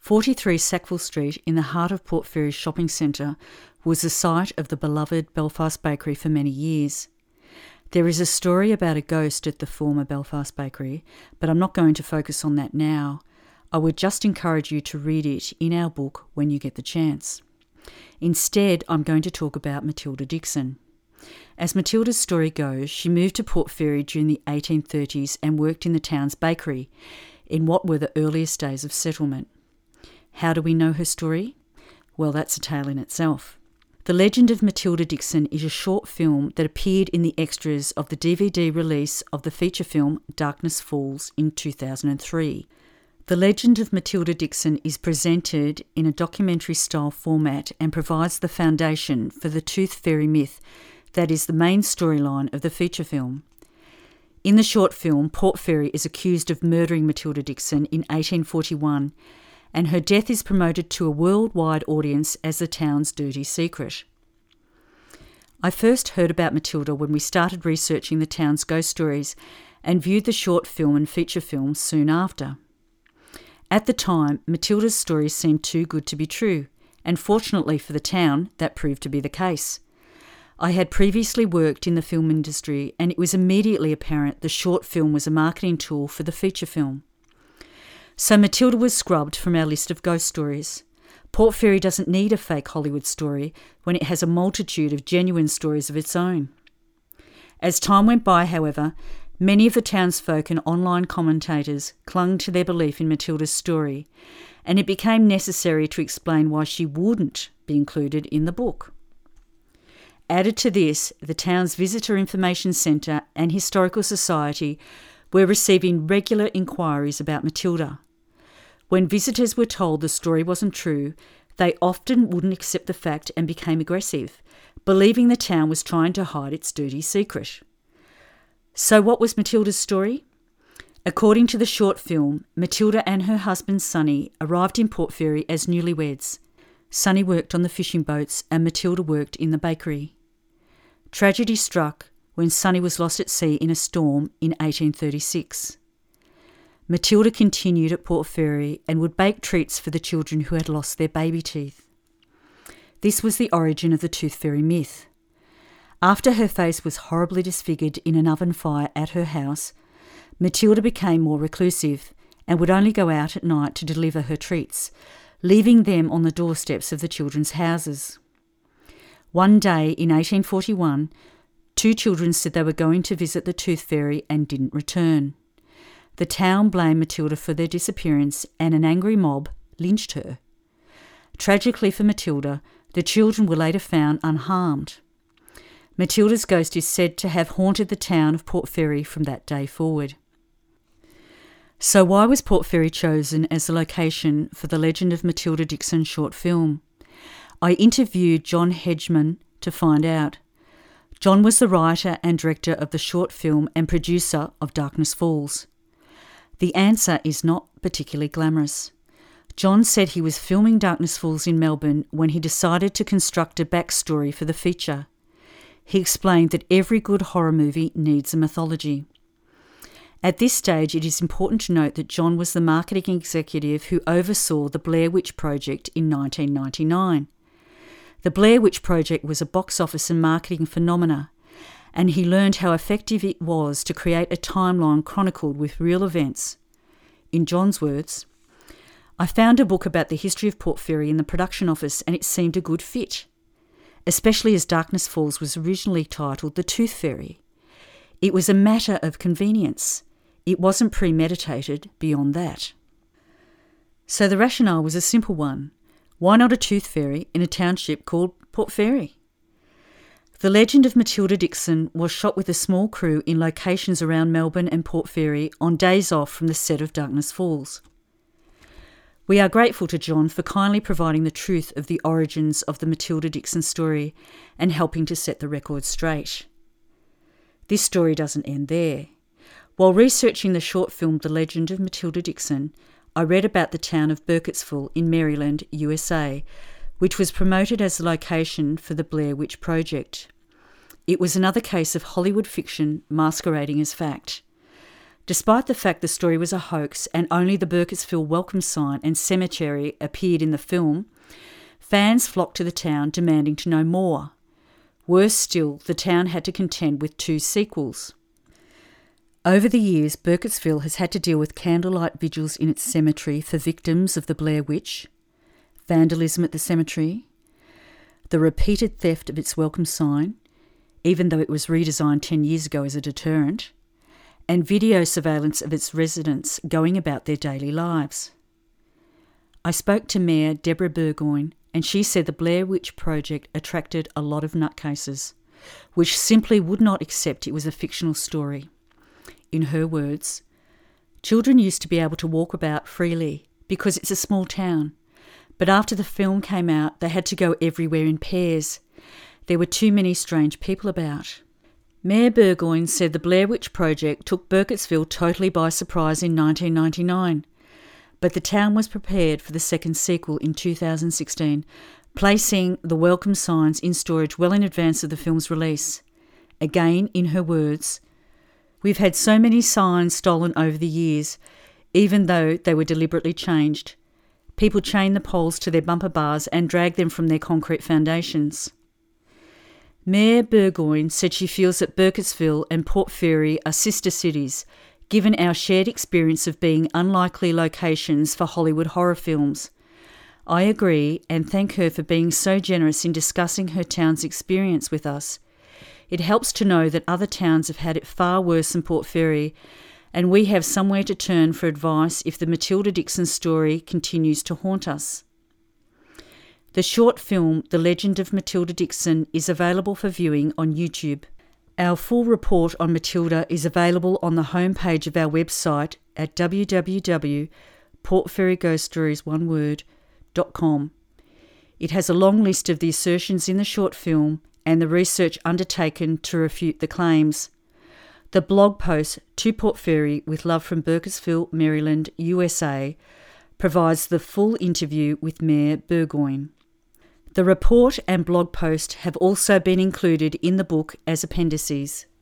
43 Sackville Street in the heart of Port Fairy shopping centre was the site of the beloved Belfast Bakery for many years. There is a story about a ghost at the former Belfast Bakery, but I'm not going to focus on that now. I would just encourage you to read it in our book when you get the chance. Instead, I'm going to talk about Matilda Dixon. As Matilda's story goes, she moved to Port Fairy during the 1830s and worked in the town's bakery, in what were the earliest days of settlement. How do we know her story? Well, that's a tale in itself. The Legend of Matilda Dixon is a short film that appeared in the extras of the DVD release of the feature film Darkness Falls in 2003. The Legend of Matilda Dixon is presented in a documentary-style format and provides the foundation for the Tooth Fairy myth that is the main storyline of the feature film. In the short film, Port Fairy is accused of murdering Matilda Dixon in 1841, and her death is promoted to a worldwide audience as the town's dirty secret. I first heard about Matilda when we started researching the town's ghost stories and viewed the short film and feature film soon after. At the time, Matilda's story seemed too good to be true, and fortunately for the town, that proved to be the case. I had previously worked in the film industry, and it was immediately apparent the short film was a marketing tool for the feature film. So Matilda was scrubbed from our list of ghost stories. Port Fairy doesn't need a fake Hollywood story when it has a multitude of genuine stories of its own. As time went by, however, many of the townsfolk and online commentators clung to their belief in Matilda's story, and it became necessary to explain why she wouldn't be included in the book. Added to this, the town's Visitor Information Centre and Historical Society were receiving regular inquiries about Matilda. When visitors were told the story wasn't true, they often wouldn't accept the fact and became aggressive, believing the town was trying to hide its dirty secret. So what was Matilda's story? According to the short film, Matilda and her husband Sonny arrived in Port Fairy as newlyweds. Sonny worked on the fishing boats and Matilda worked in the bakery. Tragedy struck when Sonny was lost at sea in a storm in 1836. Matilda continued at Port Fairy and would bake treats for the children who had lost their baby teeth. This was the origin of the Tooth Fairy myth. After her face was horribly disfigured in an oven fire at her house, Matilda became more reclusive and would only go out at night to deliver her treats, leaving them on the doorsteps of the children's houses. One day in 1841, 2 children said they were going to visit the Tooth Fairy and didn't return. The town blamed Matilda for their disappearance and an angry mob lynched her. Tragically for Matilda, the children were later found unharmed. Matilda's ghost is said to have haunted the town of Port Fairy from that day forward. So why was Port Fairy chosen as the location for the Legend of Matilda Dixon short film? I interviewed John Hedgeman to find out. John was the writer and director of the short film and producer of Darkness Falls. The answer is not particularly glamorous. John said he was filming Darkness Falls in Melbourne when he decided to construct a backstory for the feature. He explained that every good horror movie needs a mythology. At this stage, it is important to note that John was the marketing executive who oversaw the Blair Witch Project in 1999. The Blair Witch Project was a box office and marketing phenomena, and he learned how effective it was to create a timeline chronicled with real events. In John's words, "I found a book about the history of Port Fairy in the production office and it seemed a good fit, especially as Darkness Falls was originally titled The Tooth Fairy. It was a matter of convenience. It wasn't premeditated beyond that." So the rationale was a simple one. Why not a tooth fairy in a township called Port Fairy? The Legend of Matilda Dixon was shot with a small crew in locations around Melbourne and Port Fairy on days off from the set of Darkness Falls. We are grateful to John for kindly providing the truth of the origins of the Matilda Dixon story and helping to set the record straight. This story doesn't end there. While researching the short film The Legend of Matilda Dixon, I read about the town of Burkittsville in Maryland, USA, which was promoted as the location for the Blair Witch Project. It was another case of Hollywood fiction masquerading as fact. Despite the fact the story was a hoax and only the Burkittsville welcome sign and cemetery appeared in the film, fans flocked to the town demanding to know more. Worse still, the town had to contend with 2 sequels. Over the years, Burkittsville has had to deal with candlelight vigils in its cemetery for victims of the Blair Witch, vandalism at the cemetery, the repeated theft of its welcome sign, even though it was redesigned 10 years ago as a deterrent, and video surveillance of its residents going about their daily lives. I spoke to Mayor Deborah Burgoyne, and she said the Blair Witch Project attracted a lot of nutcases, which simply would not accept it was a fictional story. In her words, children used to be able to walk about freely because it's a small town, but after the film came out, they had to go everywhere in pairs. There were too many strange people about. Mayor Burgoyne said the Blair Witch Project took Burkittsville totally by surprise in 1999, but the town was prepared for the second sequel in 2016, placing the welcome signs in storage well in advance of the film's release. Again, in her words, "We've had so many signs stolen over the years, even though they were deliberately changed. People chained the poles to their bumper bars and dragged them from their concrete foundations." Mayor Burgoyne said she feels that Burkittsville and Port Fairy are sister cities, given our shared experience of being unlikely locations for Hollywood horror films. I agree and thank her for being so generous in discussing her town's experience with us. It helps to know that other towns have had it far worse than Port Fairy, and we have somewhere to turn for advice if the Matilda Dixon story continues to haunt us. The short film, The Legend of Matilda Dixon, is available for viewing on YouTube. Our full report on Matilda is available on the homepage of our website at www.portfairyghoststoriesoneword.com. It has a long list of the assertions in the short film and the research undertaken to refute the claims. The blog post, To Port Fairy with Love from Burkittsville, Maryland, USA, provides the full interview with Mayor Burgoyne. The report and blog post have also been included in the book as appendices.